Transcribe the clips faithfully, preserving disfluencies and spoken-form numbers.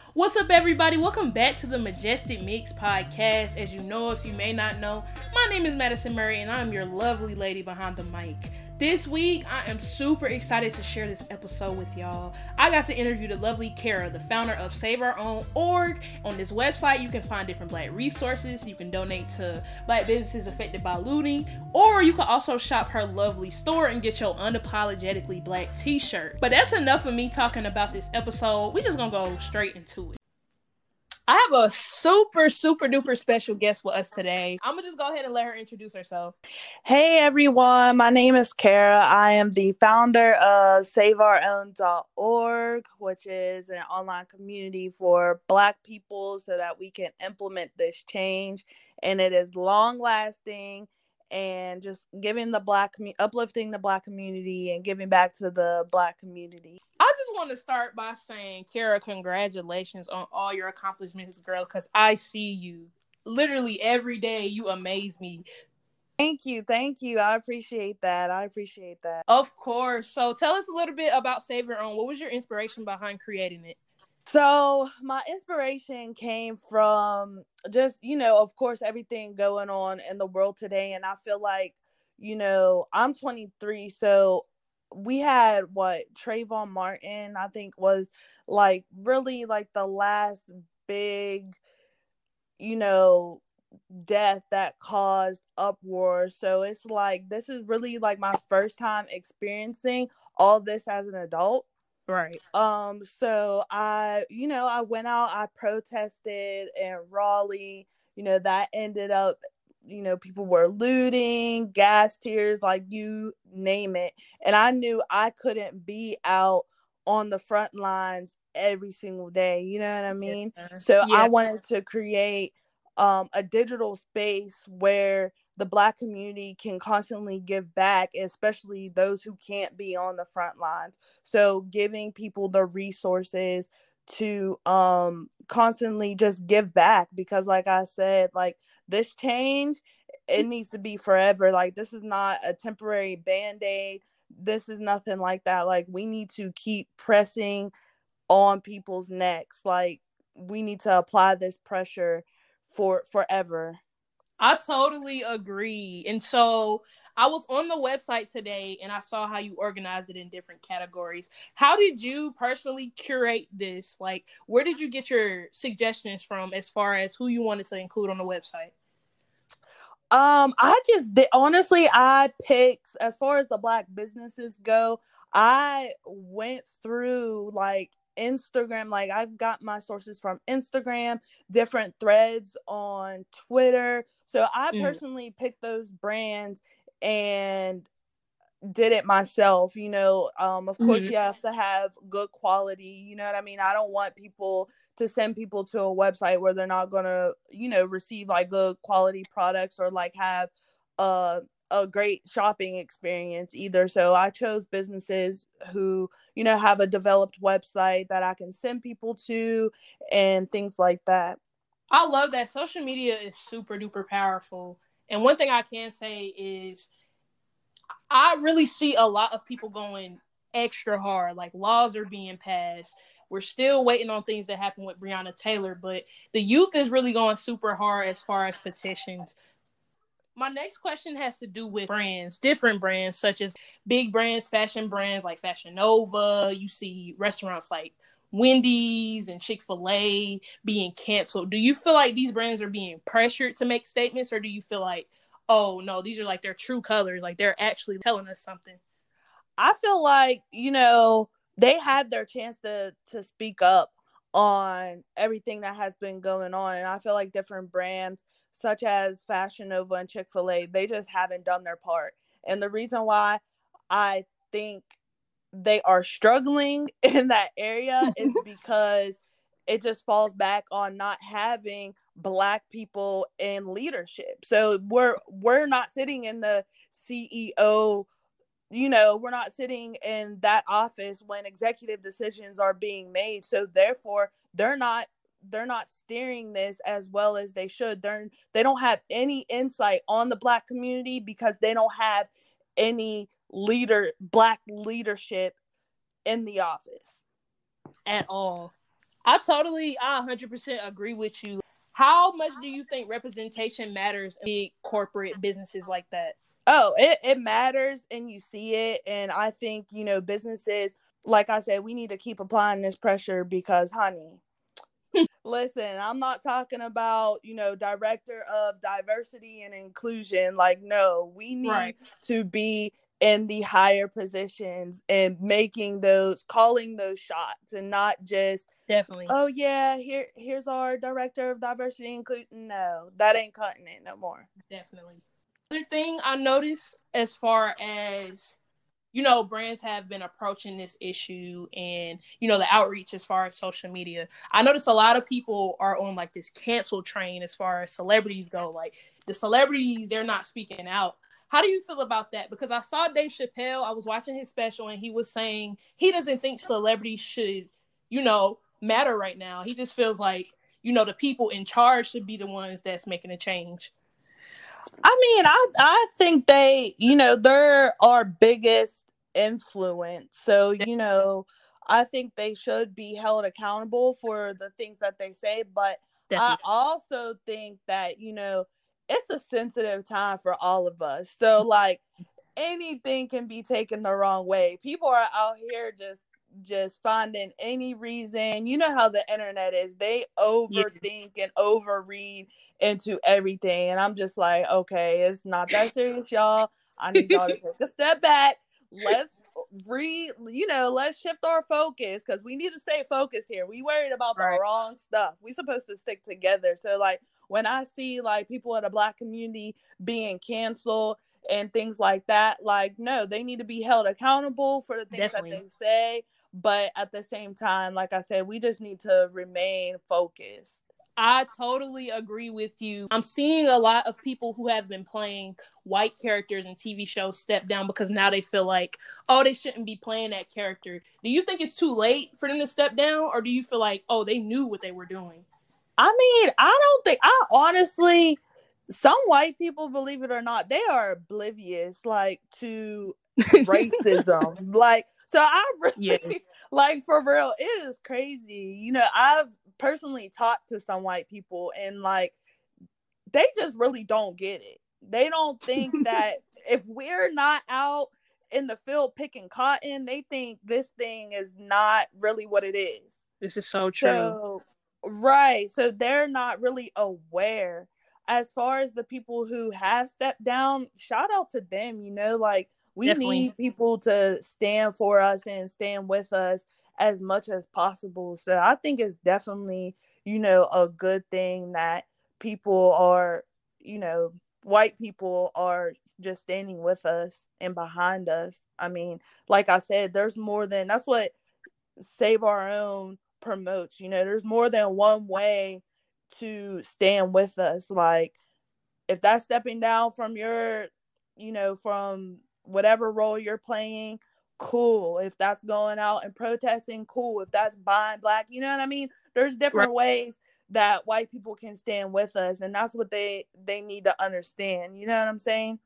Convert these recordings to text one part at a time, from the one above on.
What's up, everybody? Welcome back to the Majestic Mix podcast. As you know, if you may not know, my name is Madison Murray, and I'm your lovely lady behind the mic. This week, I am super excited to share this episode with y'all. I got to interview the lovely Kara, the founder of Save Our Own org. On this website, you can find different Black resources. You can donate to Black businesses affected by looting, or you can also shop her lovely store and get your unapologetically Black t-shirt. But that's enough of me talking about this episode. We just gonna go straight into it. I have a super, super duper special guest with us today. I'm gonna just go ahead and let her introduce herself. Hey everyone, my name is Kara. I am the founder of save our own dot org, which is an online community for Black people so that we can implement this change. And it is long lasting and just giving the Black, uplifting the Black community and giving back to the Black community. I just want to start by saying, Kara, congratulations on all your accomplishments, girl, because I see you literally every day. You amaze me. Thank you. Thank you. I appreciate that. I appreciate that. Of course. So tell us a little bit about Save Your Own. What was your inspiration behind creating it? So my inspiration came from just, you know, of course, everything going on in the world today. And I feel like, you know, I'm twenty-three, so we had what Trayvon Martin, I think, was like really like the last big, you know, death that caused uproar. So it's like, this is really like my first time experiencing all this as an adult. Right. Um, so I, you know, I went out, I protested in Raleigh, you know, that ended up, you know, people were looting, gas tears, like you name it. And I knew I couldn't be out on the front lines every single day. You know what I mean? Yeah. So yeah. I wanted to create um, a digital space where the Black community can constantly give back, especially those who can't be on the front lines. So giving people the resources to um, constantly just give back, because like I said, like this change, it needs to be forever. Like this is not a temporary Band-Aid. This is nothing like that. Like we need to keep pressing on people's necks. Like we need to apply this pressure for forever. I totally agree. And so I was on the website today and I saw how you organize it in different categories. How did you personally curate this? Like, where did you get your suggestions from as far as who you wanted to include on the website? Um, I just did, honestly, I picked, as far as the Black businesses go, I went through like Instagram, like I've got my sources from Instagram, different threads on Twitter. So I mm. personally picked those brands and did it myself. You know, um, of course mm-hmm. you have to have good quality. You know what I mean? I don't want people to send people to a website where they're not going to, you know, receive like good quality products or like have uh, a great shopping experience either. So I chose businesses who, you know, have a developed website that I can send people to and things like that. I love that. Social media is super duper powerful. And one thing I can say is I really see a lot of people going extra hard. Like laws are being passed. We're still waiting on things that happen with Breonna Taylor, but the youth is really going super hard as far as petitions. My next question has to do with brands, different brands, such as big brands, fashion brands like Fashion Nova. You see restaurants like Wendy's and Chick-fil-A being canceled. Do you feel like these brands are being pressured to make statements, or do you feel like, oh, no, these are like their true colors, like they're actually telling us something? I feel like, you know, they had their chance to to speak up on everything that has been going on. And I feel like different brands such as Fashion Nova and Chick-fil-A, they just haven't done their part. And the reason why I think they are struggling in that area is because it just falls back on not having Black people in leadership. So we're we're not sitting in the C E O, you know, we're not sitting in that office when executive decisions are being made. So therefore, they're not they're not steering this as well as they should. They're they don't have any insight on the Black community because they don't have any leader Black leadership in the office at all. I totally, I one hundred percent agree with you. How much do you think representation matters in big corporate businesses like that? Oh, it, it matters, and you see it. And I think, you know, businesses, like I said, we need to keep applying this pressure because, honey, listen, I'm not talking about, you know, director of diversity and inclusion. Like, no, we need Right. to be in the higher positions and making those, calling those shots, and not just, Definitely. oh yeah, here here's our director of diversity and inclusion. No, that ain't cutting it no more. Definitely. Other thing I noticed, as far as, you know, brands have been approaching this issue and, you know, the outreach as far as social media. I noticed a lot of people are on like this cancel train as far as celebrities go. Like the celebrities, they're not speaking out. How do you feel about that? Because I saw Dave Chappelle, I was watching his special, and he was saying he doesn't think celebrities should, you know, matter right now. He just feels like, you know, the people in charge should be the ones that's making a change. I mean, I I think they, you know, they're our biggest influence. So, you know, I think they should be held accountable for the things that they say. But I Definitely. also think that, you know, it's a sensitive time for all of us. So, like, anything can be taken the wrong way. People are out here just just finding any reason. You know how the internet is. They overthink yeah. and overread into everything. And I'm just like, okay, it's not that serious, y'all. I need y'all to take a step back. Let's read, you know, let's shift our focus, because we need to stay focused here. We worried about the right. wrong stuff. We supposed to stick together. So like when I see like people in the Black community being canceled and things like that, like, no, they need to be held accountable for the things Definitely. that they say. But at the same time, like I said, we just need to remain focused. I totally agree with you. I'm seeing a lot of people who have been playing white characters in T V shows step down because now they feel like, oh, they shouldn't be playing that character. Do you think it's too late for them to step down, or do you feel like, oh, they knew what they were doing? I mean, I don't think, I honestly, some white people, believe it or not, they are oblivious, like, to racism. Like, so I really, yeah. like, for real, it is crazy. You know, I've personally talked to some white people, and, like, they just really don't get it. They don't think that if we're not out in the field picking cotton, they think this thing is not really what it is. This is so true. So, right. So they're not really aware. As far as the people who have stepped down, shout out to them. You know, like, we Definitely. need people to stand for us and stand with us as much as possible. So I think it's definitely, you know, a good thing that people are, you know, white people are just standing with us and behind us. I mean, like I said, there's more than, that's what Save Our Own promotes. You know, there's more than one way to stand with us. Like, if that's stepping down from your, you know, from whatever role you're playing, cool. If that's going out and protesting, cool. If that's buying black, you know what I mean? There's different right. ways that white people can stand with us, and that's what they they need to understand. You know what I'm saying?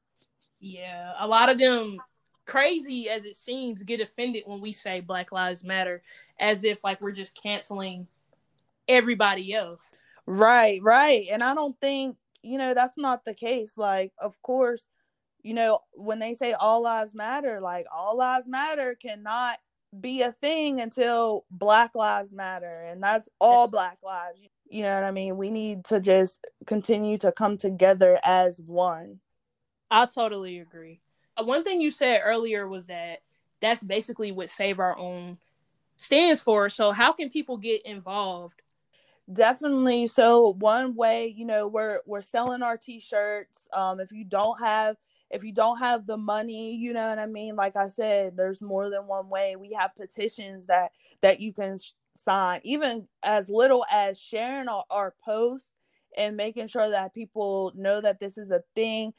Yeah, a lot of them, crazy as it seems, get offended when we say Black Lives Matter, as if like we're just canceling everybody else. Right, right. And I don't think, you know, that's not the case. Like, of course, you know, when they say all lives matter, like, all lives matter cannot be a thing until Black Lives Matter, and that's all Black lives. You know what I mean? We need to just continue to come together as one. I totally agree. One thing you said earlier was that that's basically what Save Our Own stands for. So how can people get involved? Definitely. So one way, you know, we're we're selling our t-shirts. Um, if you don't have if you don't have the money, you know what I mean? Like I said, there's more than one way. We have petitions that that you can sh- sign, even as little as sharing our, our posts and making sure that people know that this is a thing,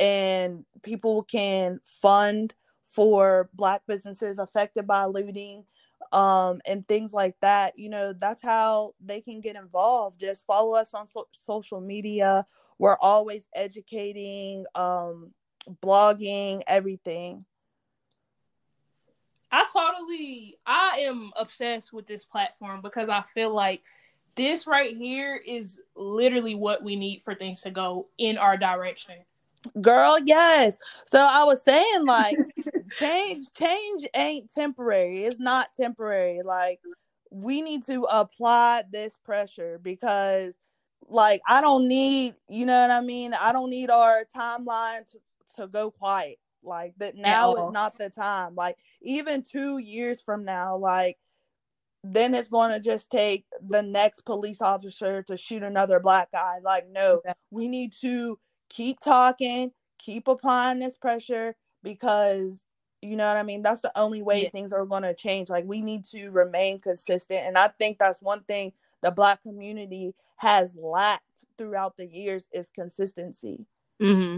and people can fund for Black businesses affected by looting. Um, and things like that. You know, that's how they can get involved. Just follow us on so- social media. We're always educating, um, blogging, everything. I totally, I am obsessed with this platform because I feel like this right here is literally what we need for things to go in our direction. Girl, yes. So I was saying, like, change, change ain't temporary. It's not temporary. Like, we need to apply this pressure because, like, I don't need, you know what I mean? I don't need our timeline to, to go quiet. Like, that At now is all. not the time. Like, even two years from now, like, then it's going to just take the next police officer to shoot another black guy. Like, no, we need to keep talking, keep applying this pressure because, you know what I mean? That's the only way Yeah. things are going to change. Like, we need to remain consistent. And I think that's one thing the black community has lacked throughout the years is consistency. Mm-hmm.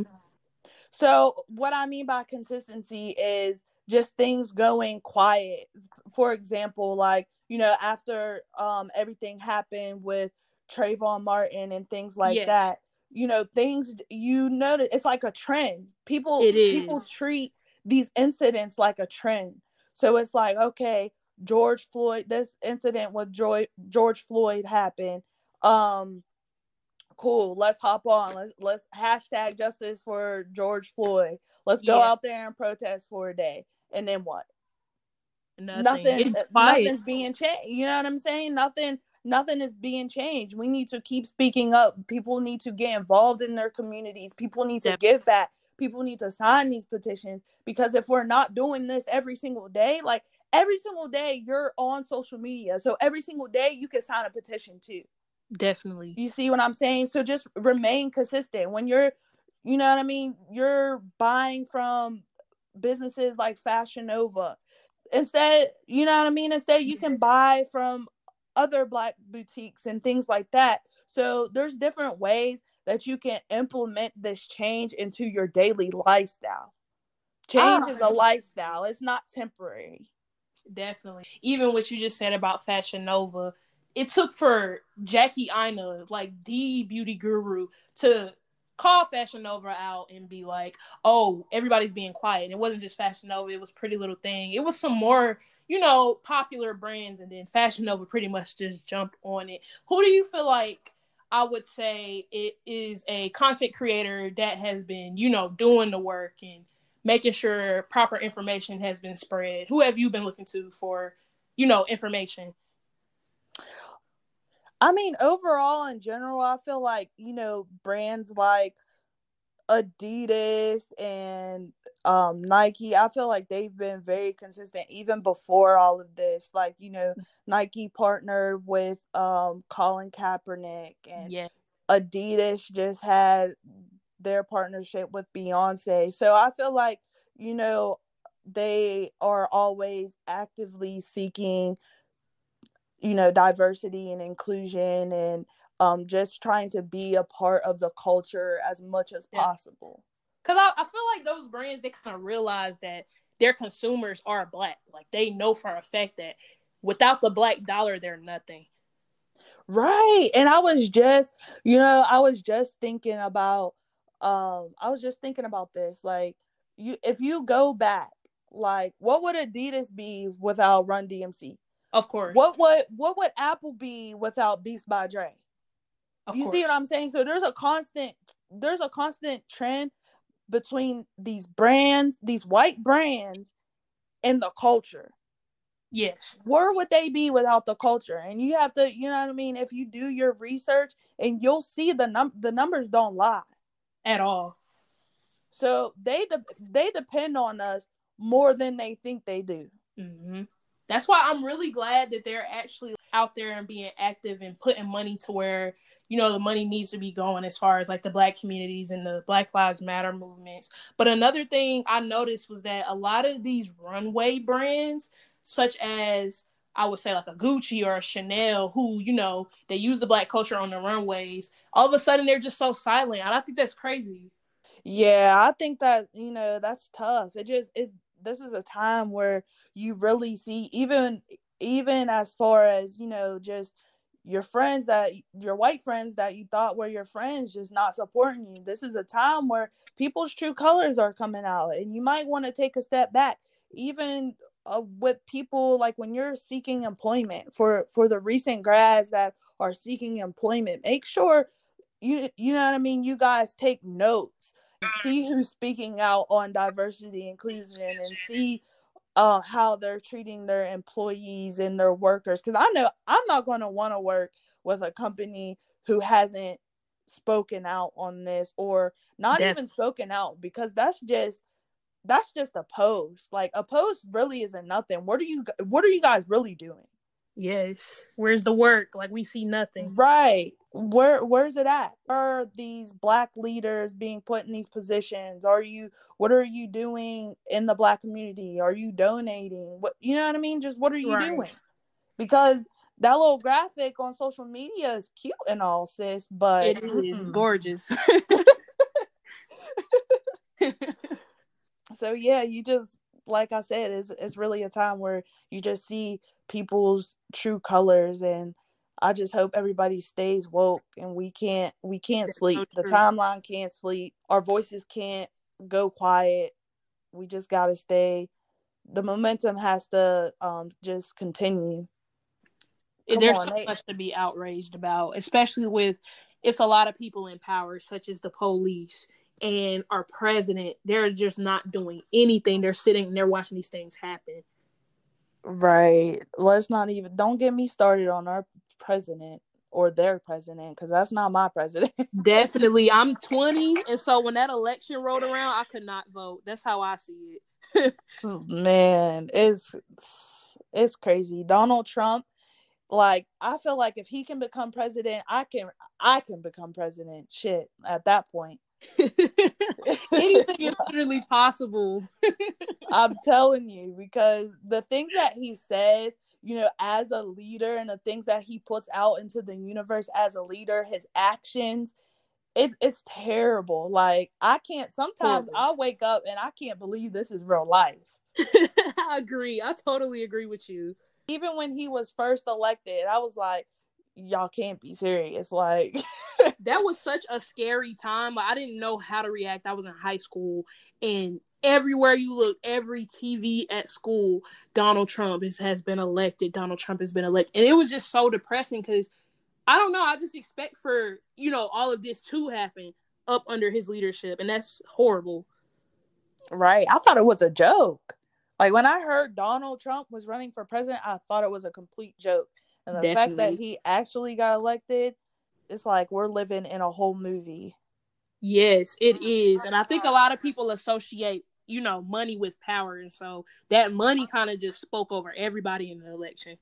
So what I mean by consistency is just things going quiet. For example, like, you know, after um, everything happened with Trayvon Martin and things like Yes. that, you know, things you notice, it's like a trend. People, It is. people treat these incidents like a trend. So it's like, okay, George Floyd, this incident with Joy, George Floyd happened. Um, cool, let's hop on, let's let's hashtag justice for George Floyd, let's go Yeah. out there and protest for a day, and then what? Nothing. nothing It's quiet. Nothing's being changed. You know what I'm saying? Nothing nothing is being changed. We need to keep speaking up. People need to get involved in their communities. People need to Definitely. give back. People need to sign these petitions, because if we're not doing this every single day, like every single day you're on social media, so every single day you can sign a petition too. Definitely. You see what I'm saying? So just remain consistent. When you're, you know what I mean? You're buying from businesses like Fashion Nova. Instead, you know what I mean? Instead, you can buy from other black boutiques and things like that. So there's different ways that you can implement this change into your daily lifestyle. Change Ah, is a lifestyle. It's not temporary. definitely. Even what you just said about Fashion Nova, it took for Jackie Aina, like the beauty guru, to call Fashion Nova out and be like, oh, everybody's being quiet. And it wasn't just Fashion Nova, it was Pretty Little Thing. It was some more, you know, popular brands, and then Fashion Nova pretty much just jumped on it. Who do you feel like, I would say, it is a content creator that has been, you know, doing the work and making sure proper information has been spread? Who have you been looking to for, you know, information? I mean, overall, in general, I feel like, you know, brands like Adidas and um, Nike, I feel like they've been very consistent even before all of this. Like, you know, Nike partnered with um, Colin Kaepernick, and Yeah. Adidas just had their partnership with Beyonce. So I feel like, you know, they are always actively seeking, you know, diversity and inclusion, and um, just trying to be a part of the culture as much as Yeah. possible. Because I, I feel like those brands, they kind of realize that their consumers are black. Like, they know for a fact that without the black dollar, they're nothing. Right. And I was just, you know, I was just thinking about, um, I was just thinking about this. Like, you, if you go back, like, what would Adidas be without Run D M C? Of course. What would what would Apple be without Beats by Dre? Of You course. see what I'm saying? So there's a constant, there's a constant trend between these brands, these white brands, and the culture. Yes. Where would they be without the culture? And you have to, you know what I mean? If you do your research, and you'll see the num the numbers don't lie At all. So they de- they depend on us more than they think they do. Mm-hmm. That's why I'm really glad that they're actually out there and being active and putting money to where, you know, the money needs to be going, as far as like the black communities and the Black Lives Matter movements. But another thing I noticed was that a lot of these runway brands, such as, I would say, like a Gucci or a Chanel, who, you know, they use the black culture on the runways, all of a sudden they're just so silent. And I think that's crazy. Yeah, I think that, you know, that's tough. It just is. This is a time where you really see, even even as far as, you know, just your friends, that your white friends that you thought were your friends, just not supporting you. This is a time where people's true colors are coming out, and you might want to take a step back. Even uh, with people, like when you're seeking employment, for for the recent grads that are seeking employment, make sure you you know what I mean, you guys take notes, see who's speaking out on diversity inclusion, and see uh how they're treating their employees and their workers, because I know I'm not going to want to work with a company who hasn't spoken out on this, or not Def- even spoken out, because that's just that's just a post. Like, a post really isn't nothing. What are you what are you guys really doing? yes. Where's the work? Like, we see nothing. Right. Where where's it at? Are these black leaders being put in these positions? Are you what are you doing in the black community? Are you donating? What, you know what I mean? Just what are you Right. doing? Because that little graphic on social media is cute and all, sis, but It is mm-mm. gorgeous. So yeah, you just, like I said, it's, it's really a time where you just see people's true colors, and I just hope everybody stays woke, and we can't we can't That's sleep. so The timeline can't sleep. Our voices can't go quiet. We just gotta stay. The momentum has to um just continue. Come There's on, so Nate. much to be outraged about, especially with it's a lot of people in power, such as the police and our president. They're just not doing anything. They're sitting, they're watching these things happen. Right. Let's not even, don't get me started on our president or their president, because that's not my president. Definitely. I'm twenty, and so when that election rolled around, I could not vote. That's how I see it. Man, it's it's crazy. Donald Trump, like, I feel like if he can become president, I can I can become president. Shit, at that point. Anything is literally possible. I'm telling you, because the things that he says, you know, as a leader, and the things that he puts out into the universe as a leader, his actions, it's it's terrible. Like, I can't, sometimes I wake up and I can't believe this is real life. I agree. I totally agree with you. Even when he was first elected, I was like, y'all can't be serious. Like, that was such a scary time. Like, I didn't know how to react. I was in high school, and everywhere you look, every T V at school, Donald Trump is, has been elected. Donald Trump has been elected. And it was just so depressing because, I don't know, I just expect for, you know, all of this to happen up under his leadership. And that's horrible. Right. I thought it was a joke. Like, when I heard Donald Trump was running for president, I thought it was a complete joke. And the Definitely. fact that he actually got elected, it's like we're living in a whole movie. Yes, it is. And I think a lot of people associate, you know, money with power. And so that money kind of just spoke over everybody in the election.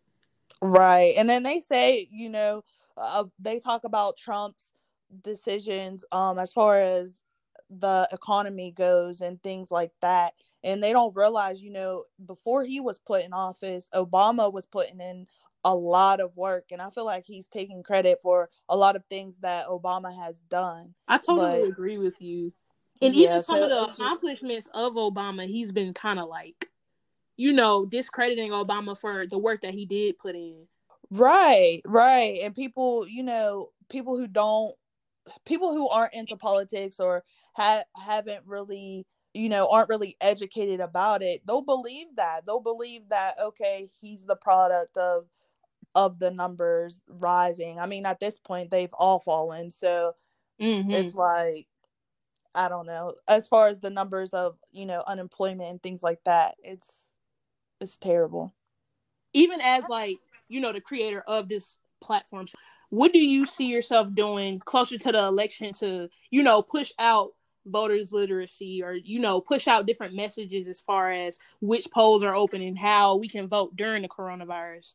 Right. And then they say, you know, uh, they talk about Trump's decisions um, as far as the economy goes and things like that. And they don't realize, you know, before he was put in office, Obama was putting in a lot of work. And I feel like he's taking credit for a lot of things that Obama has done. I totally but, agree with you. And yeah, even some so of the just... accomplishments of Obama, he's been kind of like, you know, discrediting Obama for the work that he did put in. Right, right. And people, you know, people who don't, people who aren't into politics or ha- haven't really, you know, aren't really educated about it, they'll believe that. They'll believe that, okay, he's the product of of the numbers rising. I mean, at this point, they've all fallen. So mm-hmm. It's like, I don't know. As far as the numbers of, you know, unemployment and things like that, it's it's terrible. Even as, like, you know, the creator of this platform, what do you see yourself doing closer to the election to, you know, push out voters literacy, or, you know, push out different messages as far as which polls are open and how we can vote during the coronavirus?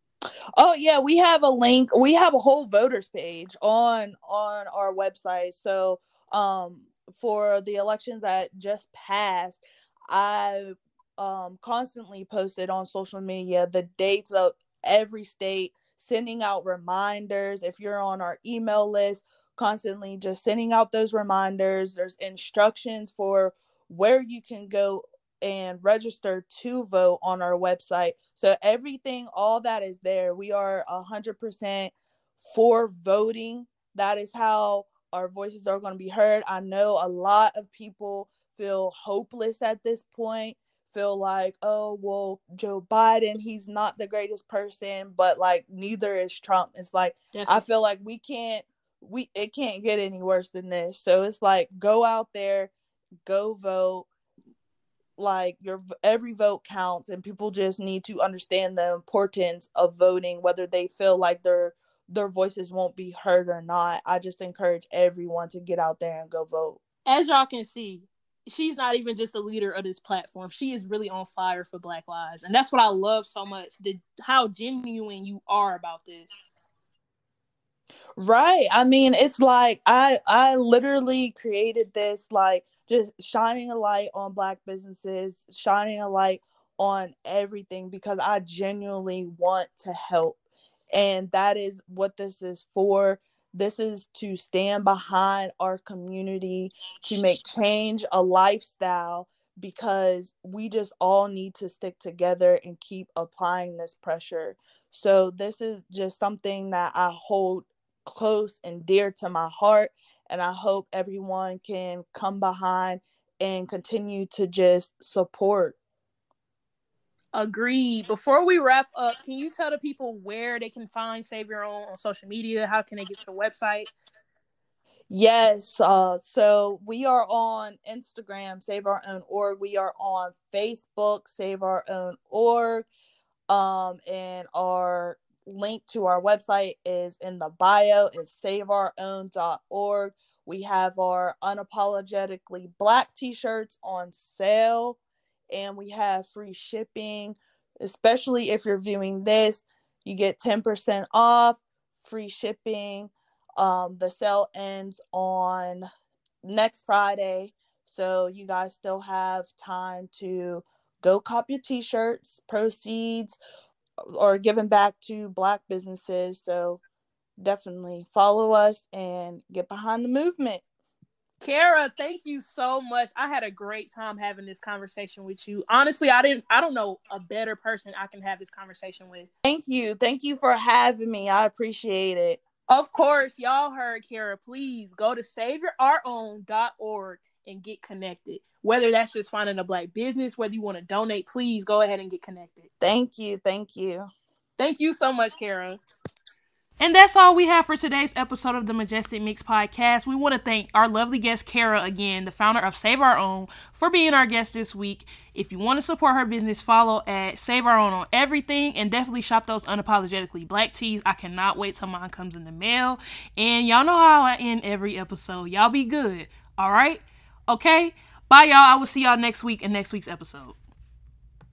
Oh yeah, we have a link. We have a whole voters page on on our website. So um for the elections that just passed, I um constantly posted on social media the dates of every state, sending out reminders. If you're on our email list, constantly just sending out those reminders. There's instructions for where you can go and register to vote on our website. So everything, all that is there. We are one hundred percent for voting. That is how our voices are going to be heard. I know a lot of people feel hopeless at this point, feel like, oh, well, Joe Biden, he's not the greatest person, but like neither is Trump. It's like, Definitely. I feel like we can't, we, it can't get any worse than this. So it's like, go out there, go vote. Like your every vote counts, and people just need to understand the importance of voting, whether they feel like their their voices won't be heard or not. I just encourage everyone to get out there and go vote. As y'all can see, she's not even just a leader of this platform. She is really on fire for Black lives, and that's what I love so much, the how genuine you are about this. Right. I mean, it's like I I literally created this, like, just shining a light on Black businesses, shining a light on everything, because I genuinely want to help. And that is what this is for. This is to stand behind our community, to make change a lifestyle, because we just all need to stick together and keep applying this pressure. So this is just something that I hold close and dear to my heart, and I hope everyone can come behind and continue to just support. Agreed. Before we wrap up, can you tell the people where they can find Save Your Own on social media? How can they get to the website? Yes. Uh, so we are on Instagram, Save Our Own Org. We are on Facebook, Save Our Own Org. Um, and our link to our website is in the bio. It's save our own dot org. We have our Unapologetically Black t-shirts on sale, and we have free shipping. Especially if you're viewing this, you get ten percent off, free shipping. Um, the sale ends on next Friday, so you guys still have time to go cop your t-shirts. Proceeds or given back to Black businesses. So definitely follow us and get behind the movement. Kara, thank you so much. I had a great time having this conversation with you. Honestly, I didn't I don't know a better person I can have this conversation with. Thank you. Thank you for having me. I appreciate it. Of course, y'all heard Kara. Please go to save your our own dot org and get connected. Whether that's just finding a Black business, whether you want to donate, please go ahead and get connected. Thank you. Thank you. Thank you so much, Kara. And that's all we have for today's episode of the Majestic Mix podcast. We want to thank our lovely guest, Kara, again, the founder of Save Our Own, for being our guest this week. If you want to support her business, follow at Save Our Own on everything, and definitely shop those Unapologetically Black tees. I cannot wait till mine comes in the mail. And y'all know how I end every episode. Y'all be good. All right? Okay? Bye, y'all. I will see y'all next week in next week's episode.